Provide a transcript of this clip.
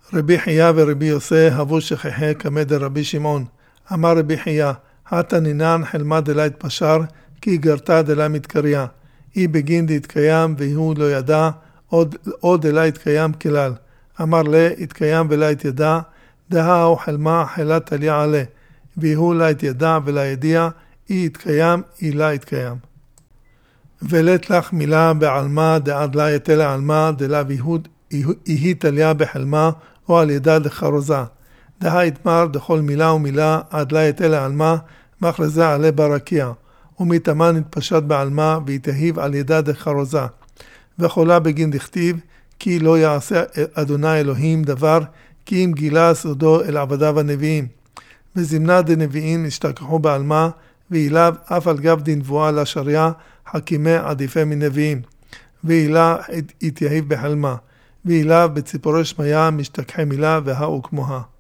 רבי חייא ורבי יוסי הבו שכחה כמד רבי שמעון. אמר רבי חייא, הטה נינן חלמה דלה התפשר, כי גרתה דלה מתקריה. היא בגין דהתקיים והוא לא ידע, עוד דלה התקיים כלל. אמר לה, התקיים ולה התידע, דהה חלמה חלת תליה עלה. והוא לה התידע ולה ידיע, היא התקיים, היא לה התקיים. ולת לך מילה בעלמה, דעד לה יתלה עלמה, דלה ויהוד, היא תליה בחלמה, או על ידה דחרוזה. דהה יתמר דכל מילה ומילה, עד לה יתלה עלמה, מכרזה עלה ברקיע. ומתאמן התפשט בעלמה, והתאהיב על ידה דחרוזה. וחולה בגין דכתיב, כי לא יעשה אדוני אלוהים דבר, כי אם גילה סודו אל עבדיו הנביאים. וזמנה דנביאים השתכחו בעלמה, ואיליו אף על גב דנבואה לשריה, חכימי עדיפי מנביאים. ואילה התייהיב בחלמה. ואיליו בציפורי שמיה משתכחי מילה והאו כמוה.